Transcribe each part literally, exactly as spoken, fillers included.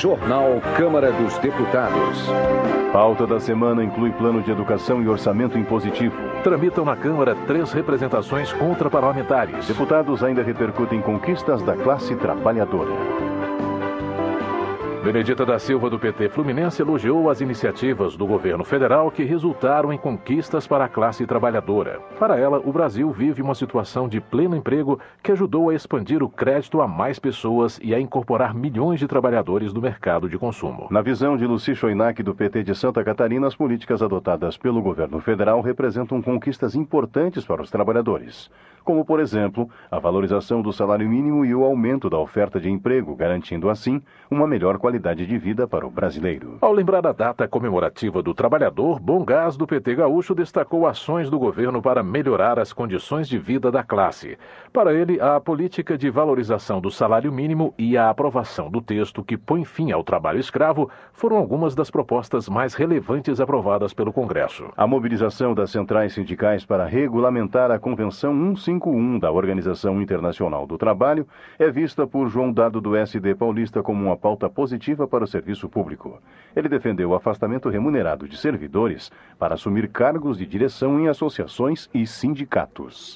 Jornal Câmara dos Deputados. Pauta da semana inclui plano de educação e orçamento impositivo. Tramitam na Câmara três representações contraparlamentares. Deputados ainda repercutem conquistas da classe trabalhadora. Benedita da Silva, do P T Fluminense, elogiou as iniciativas do governo federal que resultaram em conquistas para a classe trabalhadora. Para ela, o Brasil vive uma situação de pleno emprego que ajudou a expandir o crédito a mais pessoas e a incorporar milhões de trabalhadores do mercado de consumo. Na visão de Luci Choinac, do P T de Santa Catarina, as políticas adotadas pelo governo federal representam conquistas importantes para os trabalhadores, como, por exemplo, a valorização do salário mínimo e o aumento da oferta de emprego, garantindo, assim, uma melhor qualidade de vida para o brasileiro. Ao lembrar a data comemorativa do trabalhador, Bom Gás, do P T Gaúcho, destacou ações do governo para melhorar as condições de vida da classe. Para ele, a política de valorização do salário mínimo e a aprovação do texto que põe fim ao trabalho escravo foram algumas das propostas mais relevantes aprovadas pelo Congresso. A mobilização das centrais sindicais para regulamentar a Convenção cento e cinquenta e um da Organização Internacional do Trabalho é vista por João Dado, do S D Paulista, como uma pauta positiva para o serviço público. Ele defendeu o afastamento remunerado de servidores para assumir cargos de direção em associações e sindicatos.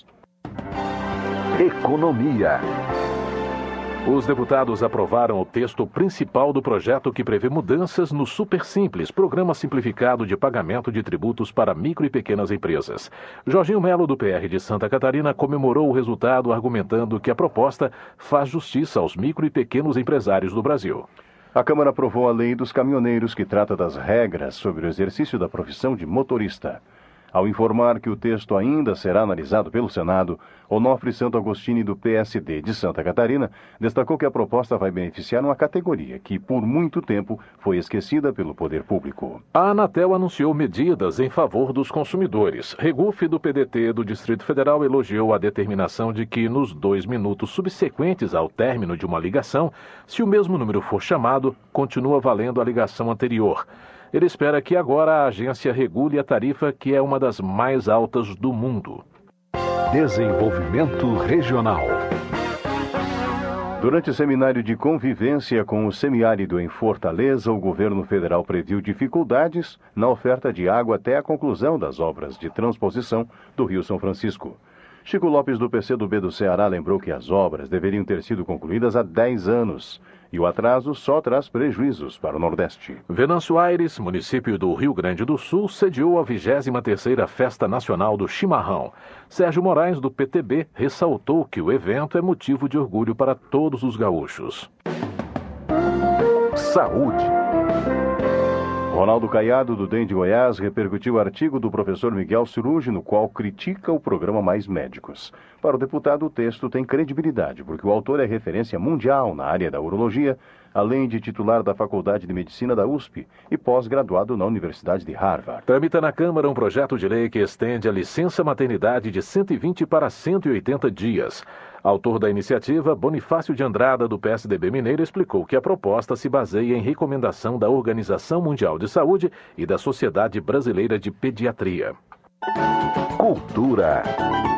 Economia. Os deputados aprovaram o texto principal do projeto que prevê mudanças no Super Simples, Programa Simplificado de Pagamento de Tributos para Micro e Pequenas Empresas. Jorginho Melo, do P R de Santa Catarina, comemorou o resultado, argumentando que a proposta faz justiça aos micro e pequenos empresários do Brasil. A Câmara aprovou a Lei dos Caminhoneiros, que trata das regras sobre o exercício da profissão de motorista. Ao informar que o texto ainda será analisado pelo Senado, Onofre Santo Agostini, do P S D de Santa Catarina, destacou que a proposta vai beneficiar uma categoria que, por muito tempo, foi esquecida pelo poder público. A Anatel anunciou medidas em favor dos consumidores. Regufe, do P D T do Distrito Federal, elogiou a determinação de que, nos dois minutos subsequentes ao término de uma ligação, se o mesmo número for chamado, continua valendo a ligação anterior. Ele espera que agora a agência regule a tarifa, que é uma das mais altas do mundo. Desenvolvimento regional. Durante o seminário de convivência com o semiárido em Fortaleza, o governo federal previu dificuldades na oferta de água até a conclusão das obras de transposição do Rio São Francisco. Chico Lopes, do P C do B do Ceará, lembrou que as obras deveriam ter sido concluídas há dez anos. E o atraso só traz prejuízos para o Nordeste. Venâncio Aires, município do Rio Grande do Sul, sediou a vigésima terceira Festa Nacional do Chimarrão. Sérgio Moraes, do P T B, ressaltou que o evento é motivo de orgulho para todos os gaúchos. Saúde. Ronaldo Caiado, do D E M de Goiás, repercutiu o artigo do professor Miguel Cirugi, no qual critica o programa Mais Médicos. Para o deputado, o texto tem credibilidade, porque o autor é referência mundial na área da urologia, além de titular da Faculdade de Medicina da U S P e pós-graduado na Universidade de Harvard. Tramita na Câmara um projeto de lei que estende a licença maternidade de cento e vinte para cento e oitenta dias. Autor da iniciativa, Bonifácio de Andrada, do P S D B Mineiro, explicou que a proposta se baseia em recomendação da Organização Mundial de Saúde e da Sociedade Brasileira de Pediatria. Cultura.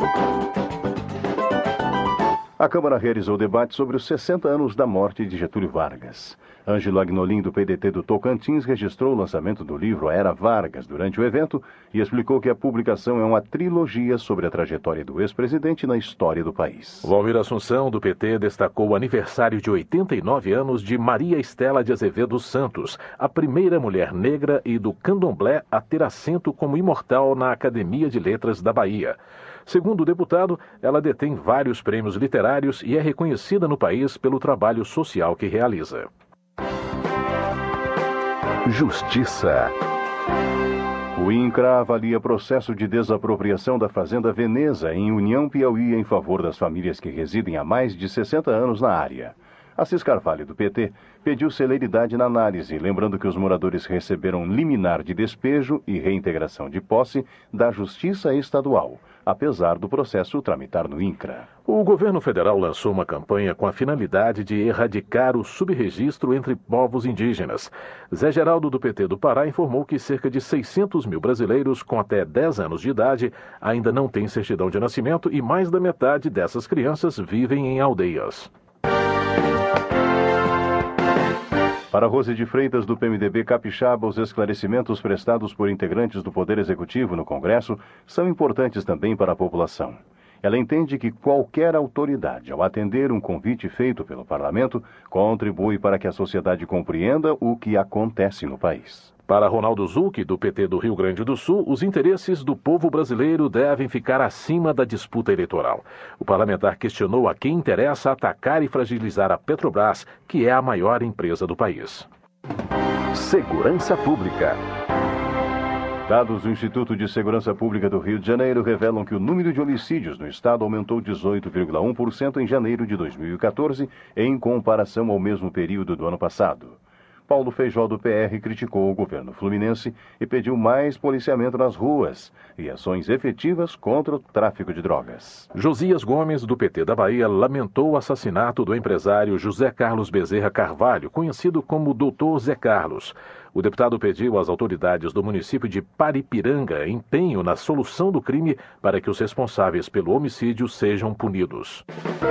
A Câmara realizou debate sobre os sessenta anos da morte de Getúlio Vargas. Ângelo Agnolin, do P D T do Tocantins, registrou o lançamento do livro A Era Vargas durante o evento e explicou que a publicação é uma trilogia sobre a trajetória do ex-presidente na história do país. Valmir Assunção, do P T, destacou o aniversário de oitenta e nove anos de Maria Estela de Azevedo Santos, a primeira mulher negra e do candomblé a ter assento como imortal na Academia de Letras da Bahia. Segundo o deputado, ela detém vários prêmios literários e é reconhecida no país pelo trabalho social que realiza. Justiça. O INCRA avalia processo de desapropriação da Fazenda Veneza em União Piauí em favor das famílias que residem há mais de sessenta anos na área. Assis Carvalho, do P T, pediu celeridade na análise, lembrando que os moradores receberam liminar de despejo e reintegração de posse da Justiça Estadual, apesar do processo tramitar no INCRA. O governo federal lançou uma campanha com a finalidade de erradicar o subregistro entre povos indígenas. Zé Geraldo, do P T do Pará, informou que cerca de seiscentos mil brasileiros com até dez anos de idade ainda não têm certidão de nascimento e mais da metade dessas crianças vivem em aldeias. Para Rose de Freitas, do P M D B Capixaba, os esclarecimentos prestados por integrantes do Poder Executivo no Congresso são importantes também para a população. Ela entende que qualquer autoridade, ao atender um convite feito pelo Parlamento, contribui para que a sociedade compreenda o que acontece no país. Para Ronaldo Zucchi, do P T do Rio Grande do Sul, os interesses do povo brasileiro devem ficar acima da disputa eleitoral. O parlamentar questionou a quem interessa atacar e fragilizar a Petrobras, que é a maior empresa do país. Segurança Pública. Dados do Instituto de Segurança Pública do Rio de Janeiro revelam que o número de homicídios no estado aumentou dezoito vírgula um por cento em janeiro de dois mil e quatorze, em comparação ao mesmo período do ano passado. Paulo Feijó, do P R, criticou o governo fluminense e pediu mais policiamento nas ruas e ações efetivas contra o tráfico de drogas. Josias Gomes, do P T da Bahia, lamentou o assassinato do empresário José Carlos Bezerra Carvalho, conhecido como doutor Zé Carlos. O deputado pediu às autoridades do município de Paripiranga empenho na solução do crime para que os responsáveis pelo homicídio sejam punidos.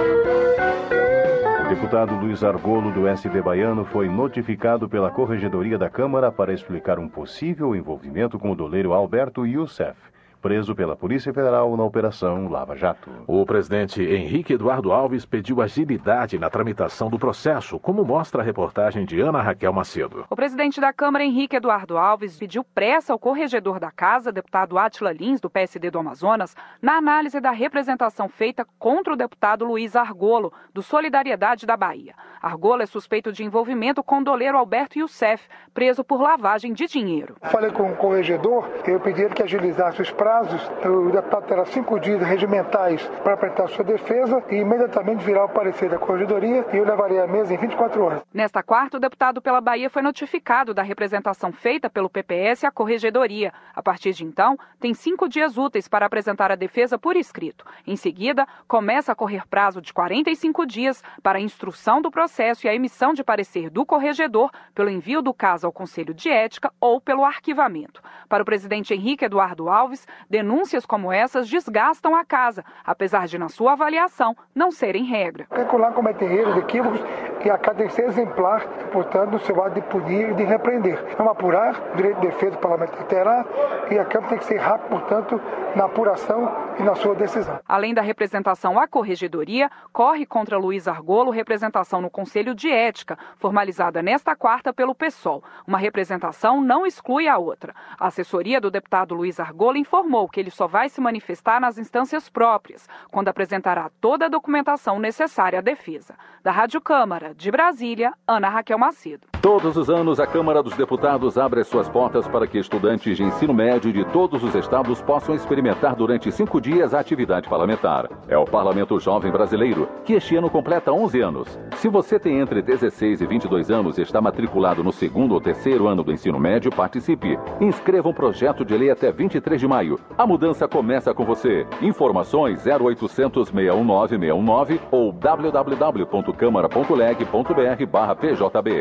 O deputado Luiz Argolo, do S D baiano, foi notificado pela Corregedoria da Câmara para explicar um possível envolvimento com o doleiro Alberto Youssef, preso pela Polícia Federal na Operação Lava Jato. O presidente Henrique Eduardo Alves pediu agilidade na tramitação do processo, como mostra a reportagem de Ana Raquel Macedo. O presidente da Câmara, Henrique Eduardo Alves, pediu pressa ao corregedor da Casa, deputado Átila Lins, do P S D do Amazonas, na análise da representação feita contra o deputado Luiz Argolo, do Solidariedade da Bahia. Argolo é suspeito de envolvimento com o doleiro Alberto Youssef, preso por lavagem de dinheiro. Falei com o corregedor, eu pedi que agilizasse os prazos. O deputado terá cinco dias regimentais para apresentar sua defesa e imediatamente virá o parecer da corregedoria e eu levarei à mesa em vinte e quatro horas. Nesta quarta, o deputado pela Bahia foi notificado da representação feita pelo P P S à corregedoria. A partir de então, tem cinco dias úteis para apresentar a defesa por escrito. Em seguida, começa a correr prazo de quarenta e cinco dias para a instrução do processo e a emissão de parecer do corregedor pelo envio do caso ao Conselho de Ética ou pelo arquivamento. Para o presidente Henrique Eduardo Alves, denúncias como essas desgastam a casa, apesar de, na sua avaliação, não serem regra. Calcular cometem erros, equívocos, e a casa tem que ser exemplar, portanto, no seu ato de punir e de repreender. Vamos apurar, o direito de defesa do parlamentar terá, e a Câmara tem que ser rápida, portanto, na apuração e na sua decisão. Além da representação à corregedoria, corre contra Luiz Argolo representação no Conselho de Ética, formalizada nesta quarta pelo PSOL. Uma representação não exclui a outra. A assessoria do deputado Luiz Argolo informou que ele só vai se manifestar nas instâncias próprias, quando apresentará toda a documentação necessária à defesa. Da Rádio Câmara, de Brasília, Ana Raquel Macedo. Todos os anos, a Câmara dos Deputados abre as suas portas para que estudantes de ensino médio de todos os estados possam experimentar durante cinco dias a atividade parlamentar. É o Parlamento Jovem Brasileiro, que este ano completa onze anos. Se você tem entre dezesseis e vinte e dois anos e está matriculado no segundo ou terceiro ano do ensino médio, participe. Inscreva um projeto de lei até vinte e três de maio. A mudança começa com você. Informações zero oitocentos, seis um nove, seis um nove ou w w w ponto câmara ponto leg ponto b r barra p j b.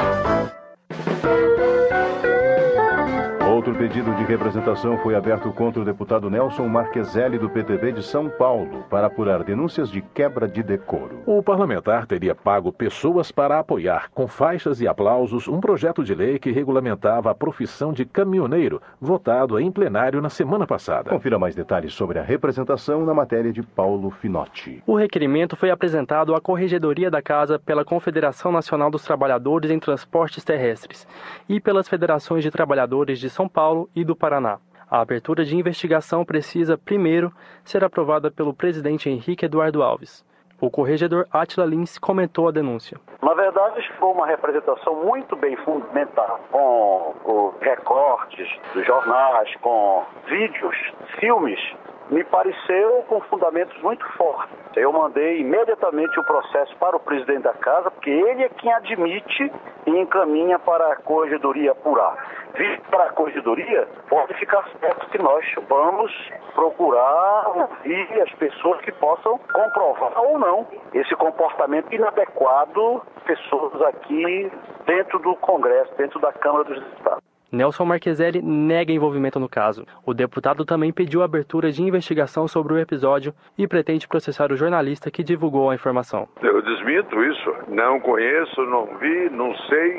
Outro pedido de representação foi aberto contra o deputado Nelson Marqueselli, do P T B de São Paulo, para apurar denúncias de quebra de decoro. O parlamentar teria pago pessoas para apoiar, com faixas e aplausos, um projeto de lei que regulamentava a profissão de caminhoneiro, votado em plenário na semana passada. Confira mais detalhes sobre a representação na matéria de Paulo Finotti. O requerimento foi apresentado à Corregedoria da Casa pela Confederação Nacional dos Trabalhadores em Transportes Terrestres e pelas Federações de Trabalhadores de São Paulo e do Paraná. A abertura de investigação precisa, primeiro, ser aprovada pelo presidente Henrique Eduardo Alves. O corregedor Átila Lins comentou a denúncia. Na verdade, foi uma representação muito bem fundamentada, com os recortes dos jornais, com vídeos, filmes. Me pareceu com fundamentos muito fortes. Eu mandei imediatamente o processo para o presidente da casa, porque ele é quem admite e encaminha para a corregedoria apurar. Vindo para a corregedoria, pode ficar certo que nós vamos procurar ouvir as pessoas que possam comprovar ou não esse comportamento inadequado de pessoas aqui dentro do Congresso, dentro da Câmara dos Deputados. Nelson Marqueselli nega envolvimento no caso. O deputado também pediu a abertura de investigação sobre o episódio e pretende processar o jornalista que divulgou a informação. Eu desminto isso. Não conheço, não vi, não sei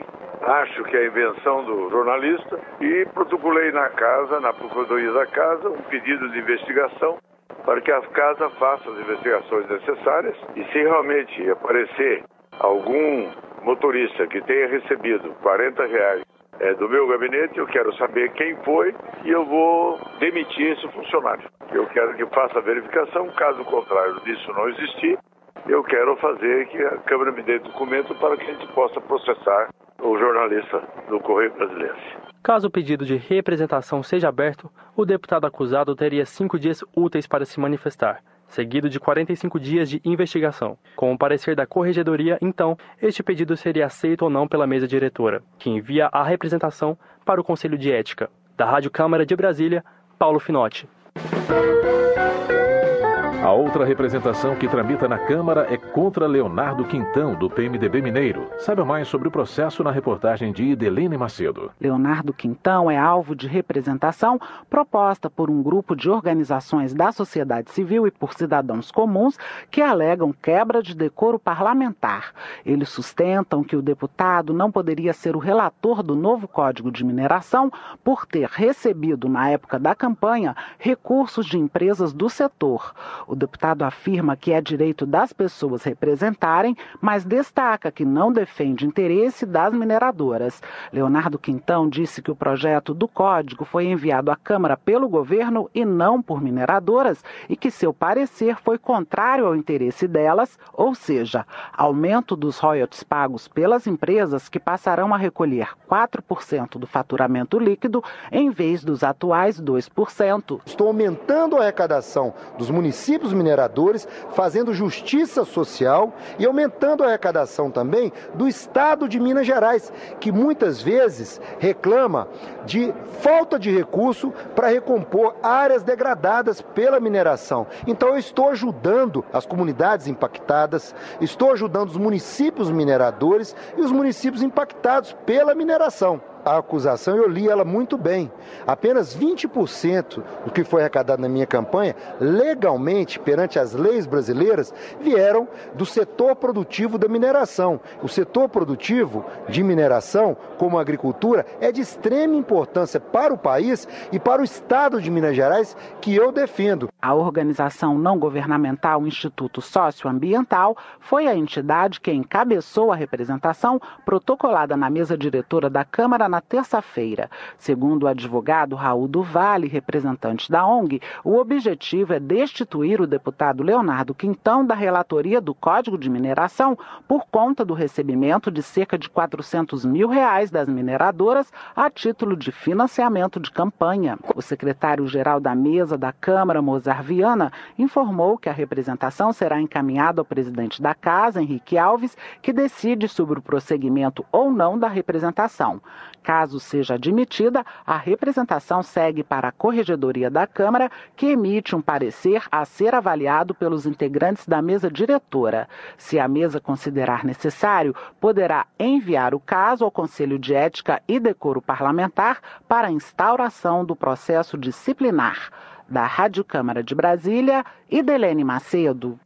acho que é a invenção do jornalista, e protocolei na casa, na Procuradoria da Casa, um pedido de investigação para que a Casa faça as investigações necessárias e se realmente aparecer algum motorista que tenha recebido quarenta reais é, do meu gabinete, eu quero saber quem foi e eu vou demitir esse funcionário. Eu quero que faça a verificação, caso contrário disso não existir, eu quero fazer que a Câmara me dê documento para que a gente possa processar o jornalista do Correio Brasiliense. Caso o pedido de representação seja aberto, o deputado acusado teria cinco dias úteis para se manifestar, seguido de quarenta e cinco dias de investigação. Com o parecer da Corregedoria, então, este pedido seria aceito ou não pela mesa diretora, que envia a representação para o Conselho de Ética. Da Rádio Câmara de Brasília, Paulo Finotti. A outra representação que tramita na Câmara é contra Leonardo Quintão, do P M D B Mineiro. Saiba mais sobre o processo na reportagem de Idelene Macedo. Leonardo Quintão é alvo de representação proposta por um grupo de organizações da sociedade civil e por cidadãos comuns que alegam quebra de decoro parlamentar. Eles sustentam que o deputado não poderia ser o relator do novo Código de Mineração por ter recebido, na época da campanha, recursos de empresas do setor. O deputado afirma que é direito das pessoas representarem, mas destaca que não defende interesse das mineradoras. Leonardo Quintão disse que o projeto do Código foi enviado à Câmara pelo governo e não por mineradoras e que seu parecer foi contrário ao interesse delas, ou seja, aumento dos royalties pagos pelas empresas que passarão a recolher quatro por cento do faturamento líquido em vez dos atuais dois por cento. Estou aumentando a arrecadação dos municípios mineradores, fazendo justiça social e aumentando a arrecadação também do Estado de Minas Gerais, que muitas vezes reclama de falta de recurso para recompor áreas degradadas pela mineração. Então eu estou ajudando as comunidades impactadas, estou ajudando os municípios mineradores e os municípios impactados pela mineração. A acusação, eu li ela muito bem. Apenas vinte por cento do que foi arrecadado na minha campanha, legalmente, perante as leis brasileiras, vieram do setor produtivo da mineração. O setor produtivo de mineração, como a agricultura, é de extrema importância para o país e para o Estado de Minas Gerais, que eu defendo. A organização não governamental Instituto Socioambiental foi a entidade que encabeçou a representação protocolada na mesa diretora da Câmara na terça-feira. Segundo o advogado Raul do Vale, representante da O N G, o objetivo é destituir o deputado Leonardo Quintão da relatoria do Código de Mineração por conta do recebimento de cerca de quatrocentos mil reais das mineradoras a título de financiamento de campanha. O secretário-geral da mesa da Câmara, Mozar Viana, informou que a representação será encaminhada ao presidente da Casa, Henrique Alves, que decide sobre o prosseguimento ou não da representação. Caso seja admitida, a representação segue para a Corregedoria da Câmara, que emite um parecer a ser avaliado pelos integrantes da mesa diretora. Se a mesa considerar necessário, poderá enviar o caso ao Conselho de Ética e Decoro Parlamentar para a instauração do processo disciplinar. Da Rádio Câmara de Brasília, Idelene Macedo.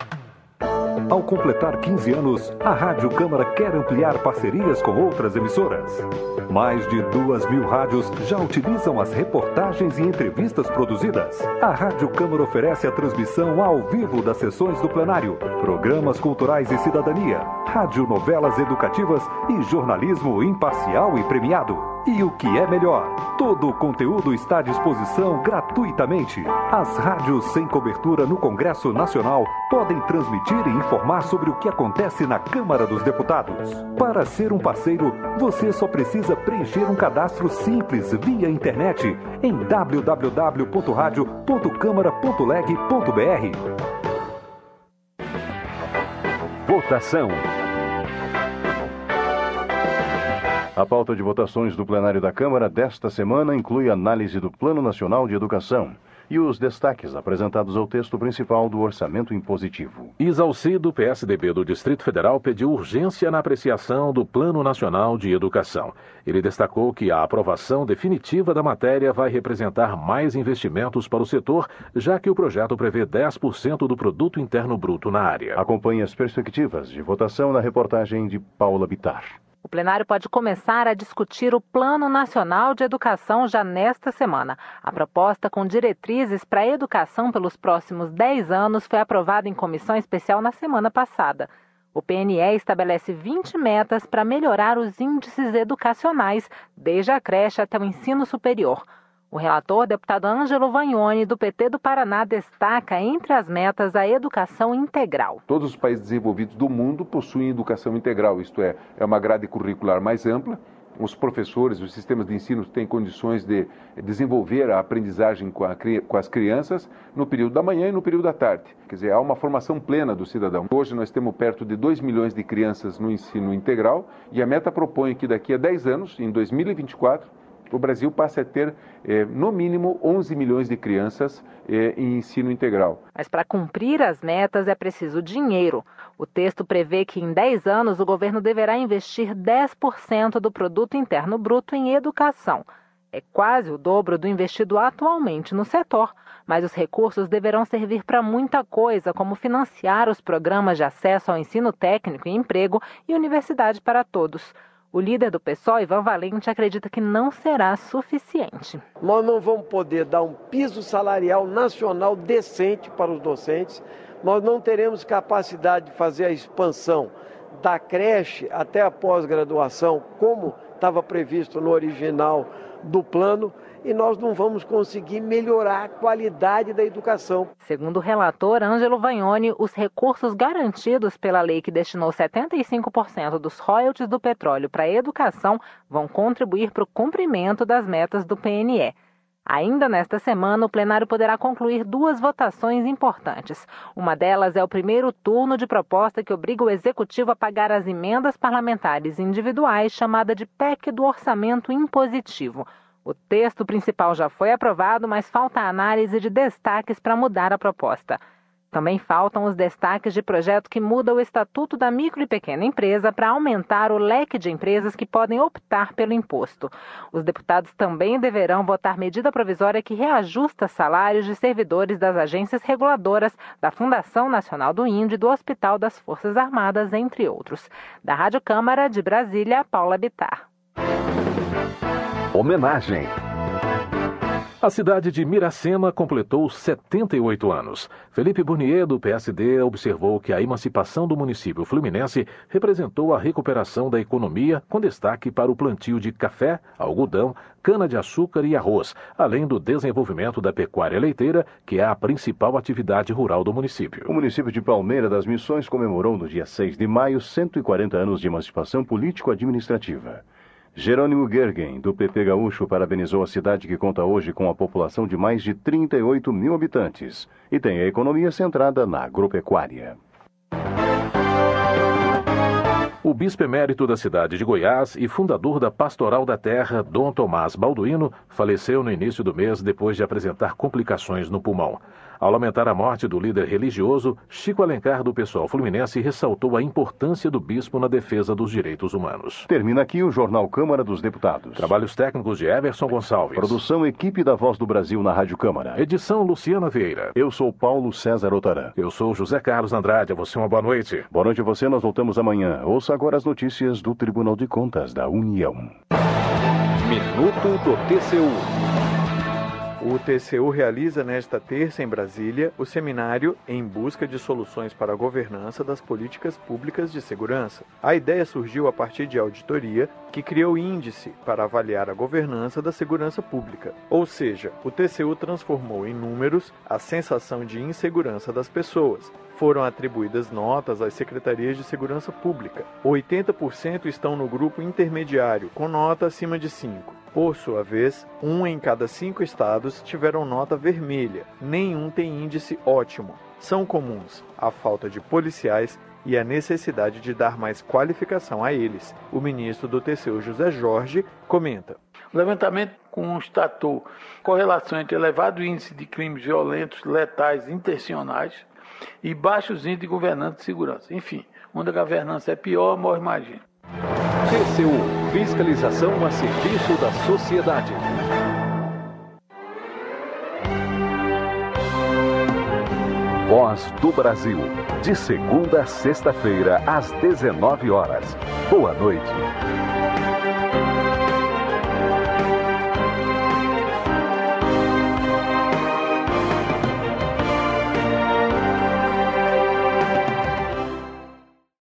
Ao completar quinze anos, a Rádio Câmara quer ampliar parcerias com outras emissoras. Mais de duas mil rádios já utilizam as reportagens e entrevistas produzidas. A Rádio Câmara oferece a transmissão ao vivo das sessões do plenário, programas culturais e cidadania, radionovelas educativas e jornalismo imparcial e premiado. E o que é melhor, todo o conteúdo está à disposição gratuitamente. As rádios sem cobertura no Congresso Nacional podem transmitir e informar sobre o que acontece na Câmara dos Deputados. Para ser um parceiro, você só precisa preencher um cadastro simples via internet em w w w ponto radio ponto câmara ponto leg ponto b r. Votação. A pauta de votações do plenário da Câmara desta semana inclui análise do Plano Nacional de Educação e os destaques apresentados ao texto principal do orçamento impositivo. Isalci, do P S D B do Distrito Federal, pediu urgência na apreciação do Plano Nacional de Educação. Ele destacou que a aprovação definitiva da matéria vai representar mais investimentos para o setor, já que o projeto prevê dez por cento do produto interno bruto na área. Acompanhe as perspectivas de votação na reportagem de Paula Bittar. O plenário pode começar a discutir o Plano Nacional de Educação já nesta semana. A proposta com diretrizes para a educação pelos próximos dez anos foi aprovada em comissão especial na semana passada. O P N E estabelece vinte metas para melhorar os índices educacionais, desde a creche até o ensino superior. O relator, deputado Ângelo Vagnoni, do P T do Paraná, destaca entre as metas a educação integral. Todos os países desenvolvidos do mundo possuem educação integral, isto é, é uma grade curricular mais ampla. Os professores, os sistemas de ensino têm condições de desenvolver a aprendizagem com, a, com as crianças no período da manhã e no período da tarde. Quer dizer, há uma formação plena do cidadão. Hoje nós temos perto de dois milhões de crianças no ensino integral e a meta propõe que daqui a dez anos, em dois mil e vinte e quatro, o Brasil passe a ter, eh, no mínimo, onze milhões de crianças eh, em ensino integral. Mas para cumprir as metas é preciso dinheiro. O texto prevê que em dez anos o governo deverá investir dez por cento do produto interno bruto em educação. É quase o dobro do investido atualmente no setor, mas os recursos deverão servir para muita coisa, como financiar os programas de acesso ao ensino técnico e emprego e universidade para todos. O líder do PSOL, Ivan Valente, acredita que não será suficiente. Nós não vamos poder dar um piso salarial nacional decente para os docentes. Nós não teremos capacidade de fazer a expansão da creche até a pós-graduação, como estava previsto no original do plano, e nós não vamos conseguir melhorar a qualidade da educação. Segundo o relator Ângelo Vagnoni, os recursos garantidos pela lei que destinou setenta e cinco por cento dos royalties do petróleo para a educação vão contribuir para o cumprimento das metas do P N E. Ainda nesta semana, o plenário poderá concluir duas votações importantes. Uma delas é o primeiro turno de proposta que obriga o Executivo a pagar as emendas parlamentares individuais, chamada de P E C do Orçamento Impositivo. O texto principal já foi aprovado, mas falta a análise de destaques para mudar a proposta. Também faltam os destaques de projeto que muda o Estatuto da Micro e Pequena Empresa para aumentar o leque de empresas que podem optar pelo imposto. Os deputados também deverão votar medida provisória que reajusta salários de servidores das agências reguladoras, da Fundação Nacional do Índio e do Hospital das Forças Armadas, entre outros. Da Rádio Câmara de Brasília, Paula Bittar. Homenagem. A cidade de Miracema completou setenta e oito anos. Felipe Burnier, do P S D, observou que a emancipação do município fluminense representou a recuperação da economia, com destaque para o plantio de café, algodão, cana-de-açúcar e arroz, além do desenvolvimento da pecuária leiteira, que é a principal atividade rural do município. O município de Palmeira das Missões comemorou no dia seis de maio cento e quarenta anos de emancipação político-administrativa. Jerônimo Gergen, do P P Gaúcho, parabenizou a cidade que conta hoje com a população de mais de trinta e oito mil habitantes e tem a economia centrada na agropecuária. O bispo emérito da cidade de Goiás e fundador da Pastoral da Terra, Dom Tomás Balduino, faleceu no início do mês depois de apresentar complicações no pulmão. Ao lamentar a morte do líder religioso, Chico Alencar, do PSOL fluminense, ressaltou a importância do bispo na defesa dos direitos humanos. Termina aqui o Jornal Câmara dos Deputados. Trabalhos técnicos de Everson Gonçalves. Produção Equipe da Voz do Brasil na Rádio Câmara. Edição Luciana Vieira. Eu sou Paulo César Otaran. Eu sou José Carlos Andrade. A você uma boa noite. Boa noite a você. Nós voltamos amanhã. Ouça agora as notícias do Tribunal de Contas da União. Minuto do T C U. O T C U realiza nesta terça em Brasília o seminário Em Busca de Soluções para a Governança das Políticas Públicas de Segurança. A ideia surgiu a partir de auditoria que criou índice para avaliar a governança da segurança pública. Ou seja, o T C U transformou em números a sensação de insegurança das pessoas. Foram atribuídas notas às secretarias de segurança pública. oitenta por cento estão no grupo intermediário, com nota acima de cinco. Por sua vez, um em cada cinco estados tiveram nota vermelha. Nenhum tem índice ótimo. São comuns a falta de policiais e a necessidade de dar mais qualificação a eles. O ministro do T C U, José Jorge, comenta. O levantamento constatou correlação entre elevado índice de crimes violentos, letais, intencionais e baixos índices de governança e segurança. Enfim, onde a governança é pior, morre mais gente. T C U, fiscalização a serviço da sociedade. Voz do Brasil, de segunda a sexta-feira, às dezenove horas. Boa noite.